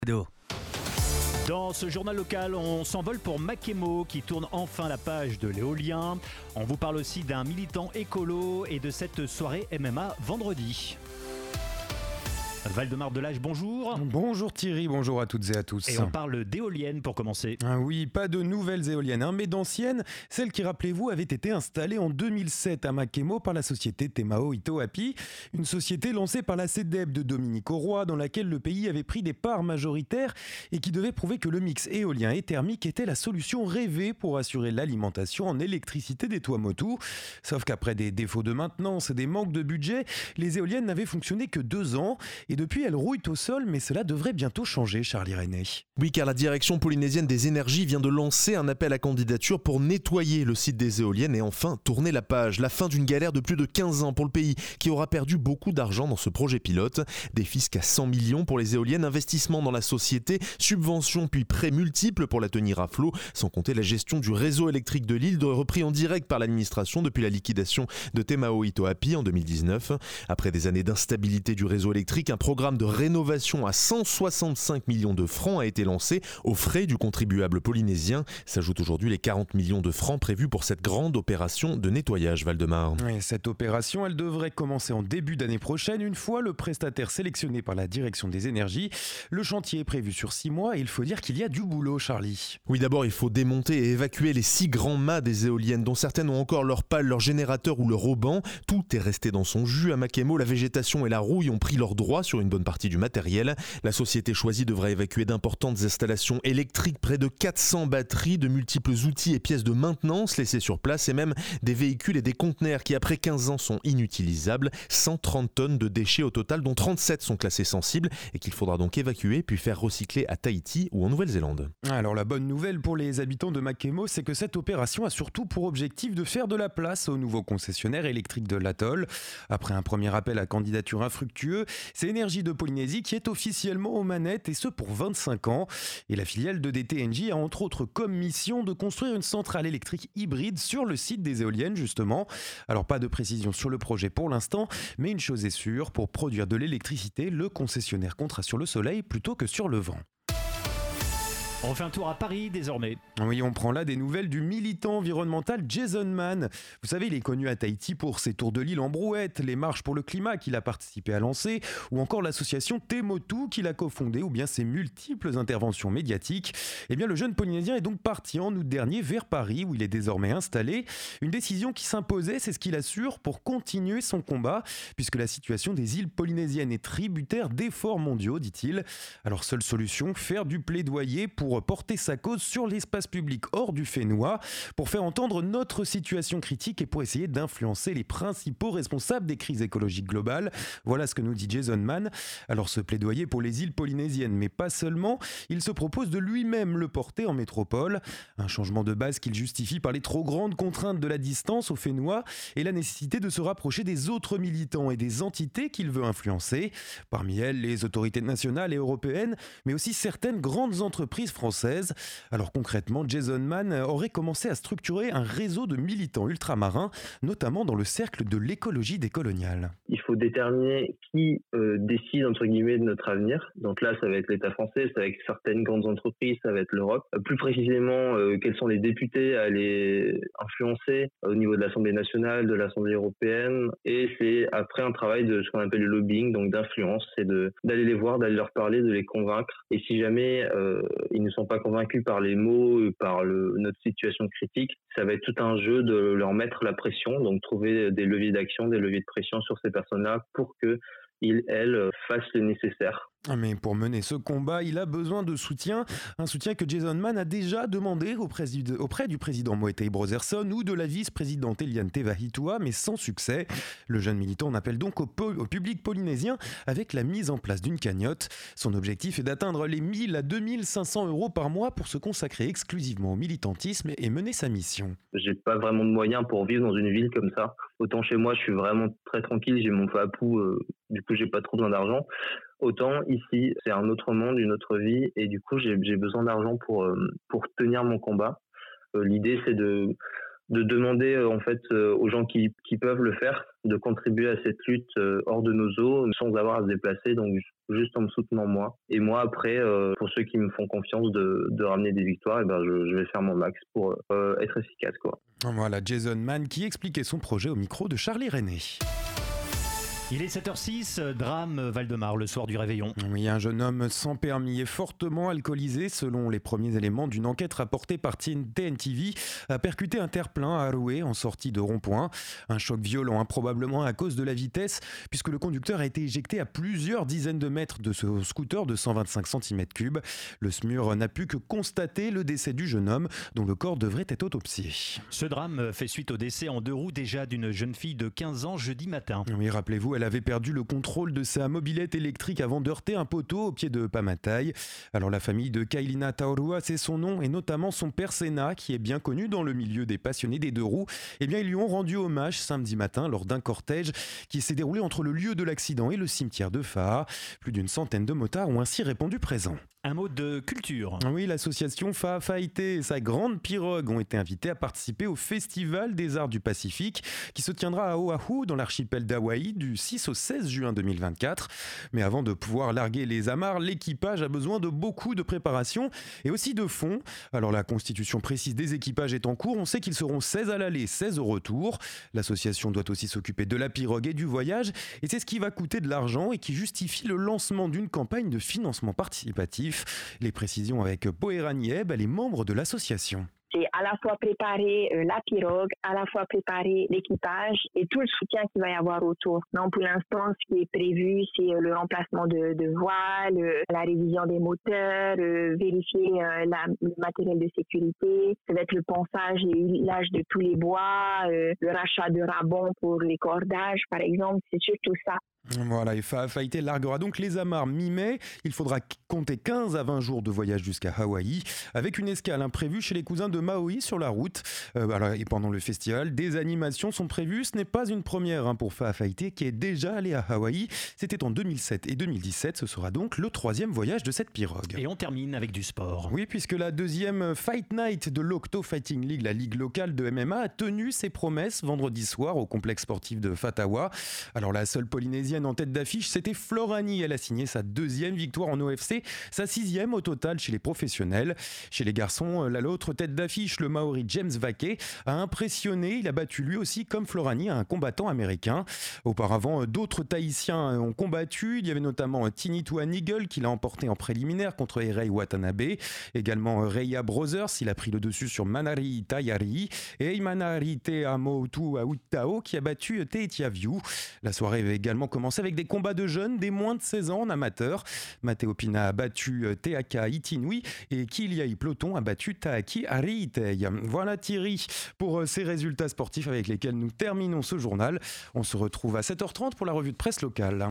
Dans ce journal local, on s'envole pour Makemo qui tourne enfin la page de l'éolien. On vous parle aussi d'un militant écolo et de cette soirée MMA vendredi. Valdemar Delage, bonjour. Bonjour Thierry, bonjour à toutes et à tous. Et on parle d'éoliennes pour commencer. Ah oui, pas de nouvelles éoliennes, mais d'anciennes, celles qui, rappelez-vous, avaient été installées en 2007 à Makemo par la société Temao Itoapi, une société lancée par la CEDEP de Dominique Auroy, dans laquelle le pays avait pris des parts majoritaires et qui devait prouver que le mix éolien et thermique était la solution rêvée pour assurer l'alimentation en électricité des Tuamotu. Sauf qu'après des défauts de maintenance et des manques de budget, les éoliennes n'avaient fonctionné que 2 ans. Et depuis, elles rouillent au sol, mais cela devrait bientôt changer, Charlie René. Oui, car la direction polynésienne des énergies vient de lancer un appel à candidature pour nettoyer le site des éoliennes et enfin tourner la page. La fin d'une galère de plus de 15 ans pour le pays, qui aura perdu beaucoup d'argent dans ce projet pilote. Des fiscs à 100 millions pour les éoliennes, investissement dans la société, subventions puis prêts multiples pour la tenir à flot, sans compter la gestion du réseau électrique de l'île, repris en direct par l'administration depuis la liquidation de Temao Itoapi en 2019. Après des années d'instabilité du réseau électrique, un programme de rénovation à 165 millions de francs a été lancé aux frais du contribuable polynésien. S'ajoutent aujourd'hui les 40 millions de francs prévus pour cette grande opération de nettoyage, Valdemar. Et cette opération, elle devrait commencer en début d'année prochaine, une fois le prestataire sélectionné par la direction des énergies. Le chantier est prévu sur 6 mois et il faut dire qu'il y a du boulot, Charlie. Oui, d'abord, il faut démonter et évacuer les 6 grands mâts des éoliennes, dont certaines ont encore leurs pales, leurs générateurs ou leur auban. Tout est resté dans son jus à Makemo. La végétation et la rouille ont pris leurs droits sur une bonne partie du matériel. La société choisie devra évacuer d'importantes installations électriques, près de 400 batteries, de multiples outils et pièces de maintenance laissés sur place et même des véhicules et des conteneurs qui après 15 ans sont inutilisables. 130 tonnes de déchets au total, dont 37 sont classés sensibles et qu'il faudra donc évacuer puis faire recycler à Tahiti ou en Nouvelle-Zélande. Alors la bonne nouvelle pour les habitants de Makemo, c'est que cette opération a surtout pour objectif de faire de la place au nouveau concessionnaire électrique de l'atoll. Après un premier appel à candidature infructueux, c'est Énergie de Polynésie qui est officiellement aux manettes et ce pour 25 ans. Et la filiale de DTNJ a entre autres comme mission de construire une centrale électrique hybride sur le site des éoliennes justement. Alors pas de précision sur le projet pour l'instant, mais une chose est sûre, pour produire de l'électricité, le concessionnaire comptera sur le soleil plutôt que sur le vent. On fait un tour à Paris désormais. Oui, on prend là des nouvelles du militant environnemental Jason Mann. Vous savez, il est connu à Tahiti pour ses tours de l'île en brouette, les marches pour le climat qu'il a participé à lancer, ou encore l'association Temotu qu'il a cofondée, ou bien ses multiples interventions médiatiques. Eh bien, le jeune Polynésien est donc parti en août dernier vers Paris, où il est désormais installé. Une décision qui s'imposait, c'est ce qu'il assure, pour continuer son combat, puisque la situation des îles polynésiennes est tributaire d'efforts mondiaux, dit-il. Alors, seule solution, faire du plaidoyer pour porter sa cause sur l'espace public hors du Fénois, pour faire entendre notre situation critique et pour essayer d'influencer les principaux responsables des crises écologiques globales. Voilà ce que nous dit Jason Mann. Alors ce plaidoyer pour les îles polynésiennes, mais pas seulement, il se propose de lui-même le porter en métropole. Un changement de base qu'il justifie par les trop grandes contraintes de la distance au Fénois et la nécessité de se rapprocher des autres militants et des entités qu'il veut influencer. Parmi elles, les autorités nationales et européennes, mais aussi certaines grandes entreprises française. Alors concrètement, Jason Mann aurait commencé à structurer un réseau de militants ultramarins, notamment dans le cercle de l'écologie décoloniale. Il faut déterminer qui décide entre guillemets de notre avenir. Donc là, ça va être l'État français, ça va être certaines grandes entreprises, ça va être l'Europe. Plus précisément, quels sont les députés à les influencer au niveau de l'Assemblée nationale, de l'Assemblée européenne. Et c'est après un travail de ce qu'on appelle le lobbying, donc d'influence, c'est d'aller les voir, d'aller leur parler, de les convaincre. Et si jamais ils ne sont pas convaincus par les mots, par notre situation critique, ça va être tout un jeu de leur mettre la pression, donc trouver des leviers d'action, des leviers de pression sur ces personnes-là pour qu'ils, elles, fassent le nécessaire. Mais pour mener ce combat, il a besoin de soutien. Un soutien que Jason Mann a déjà demandé auprès du président Moetai Brotherson ou de la vice-présidente Eliane Tevahitua, mais sans succès. Le jeune militant en appelle donc au public polynésien avec la mise en place d'une cagnotte. Son objectif est d'atteindre les 1000 à 2500 euros par mois pour se consacrer exclusivement au militantisme et mener sa mission. J'ai pas vraiment de moyens pour vivre dans une ville comme ça. Autant chez moi, je suis vraiment très tranquille, j'ai mon papou, du coup j'ai pas trop besoin d'argent. Autant ici, c'est un autre monde, une autre vie, et du coup j'ai besoin d'argent pour tenir mon combat. L'idée c'est de de demander en fait aux gens qui peuvent le faire de contribuer à cette lutte hors de nos eaux sans avoir à se déplacer, donc juste en me soutenant moi. Et moi après, pour ceux qui me font confiance de ramener des victoires, et ben je vais faire mon max pour être efficace, quoi. Voilà Jason Mann qui expliquait son projet au micro de Charlie René. Il est 7h06, drame Val-de-Marne le soir du réveillon. Oui, un jeune homme sans permis et fortement alcoolisé, selon les premiers éléments d'une enquête rapportée par TNTV, a percuté un terre-plein à Arouet en sortie de rond-point. Un choc violent, probablement à cause de la vitesse, puisque le conducteur a été éjecté à plusieurs dizaines de mètres de ce scooter de 125 cm3. Le SMUR n'a pu que constater le décès du jeune homme, dont le corps devrait être autopsié. Ce drame fait suite au décès en 2 roues déjà d'une jeune fille de 15 ans jeudi matin. Oui, rappelez-vous, elle avait perdu le contrôle de sa mobilette électrique avant d'heurter un poteau au pied de Pamatay. Alors la famille de Kailina Taurua, c'est son nom, et notamment son père Sena, qui est bien connu dans le milieu des passionnés des 2 roues. Eh bien, ils lui ont rendu hommage samedi matin lors d'un cortège qui s'est déroulé entre le lieu de l'accident et le cimetière de Faha. Plus d'une centaine de motards ont ainsi répondu présents. Un mot de culture. Oui, l'association Fa'afafité et sa grande pirogue ont été invités à participer au Festival des Arts du Pacifique qui se tiendra à Oahu, dans l'archipel d'Hawaï, du 6 au 16 juin 2024. Mais avant de pouvoir larguer les amarres, l'équipage a besoin de beaucoup de préparation et aussi de fonds. Alors la constitution précise des équipages est en cours. On sait qu'ils seront 16 à l'aller, 16 au retour. L'association doit aussi s'occuper de la pirogue et du voyage. Et c'est ce qui va coûter de l'argent et qui justifie le lancement d'une campagne de financement participatif. Les précisions avec Poera Nieb, elle est membre de l'association. C'est à la fois préparer la pirogue, à la fois préparer l'équipage et tout le soutien qu'il va y avoir autour. Non, pour l'instant, ce qui est prévu, c'est le remplacement de voiles, la révision des moteurs, vérifier le matériel de sécurité. Ça va être le ponçage et l'huilage de tous les bois, le rachat de rabons pour les cordages, par exemple. C'est surtout ça. Voilà, et Fa'afafité larguera donc les amarres mi-mai. Il faudra compter 15 à 20 jours de voyage jusqu'à Hawaï, avec une escale imprévue chez les cousins de Maui sur la route. Et pendant le festival, des animations sont prévues. Ce n'est pas une première pour Fa'afafité, qui est déjà allé à Hawaï. C'était en 2007 et 2017. Ce sera donc le 3e voyage de cette pirogue. Et on termine avec du sport. Oui, puisque la 2e Fight Night de l'Octo Fighting League, la ligue locale de MMA, a tenu ses promesses vendredi soir au complexe sportif de Fatawa. Alors la seule Polynésienne en tête d'affiche, c'était Florani. Elle a signé sa 2e victoire en OFC, sa 6e au total chez les professionnels. Chez les garçons, l'autre tête d'affiche, le Maori James Vake, a impressionné. Il a battu lui aussi, comme Florani, un combattant américain. Auparavant, d'autres Tahitiens ont combattu. Il y avait notamment Tinitua Nigel qui l'a emporté en préliminaire contre Erei Watanabe. Également Reia Brothers, il a pris le dessus sur Manari Tayari. Et Manari Teamotu Autao qui a battu Teitiaviu. La soirée avait également commencé avec des combats de jeunes, des moins de 16 ans en amateur. Matteo Pina a battu Teaka Itinui et Kiliai Ploton a battu Taaki Ariitei. Voilà Thierry pour ces résultats sportifs avec lesquels nous terminons ce journal. On se retrouve à 7h30 pour la revue de presse locale.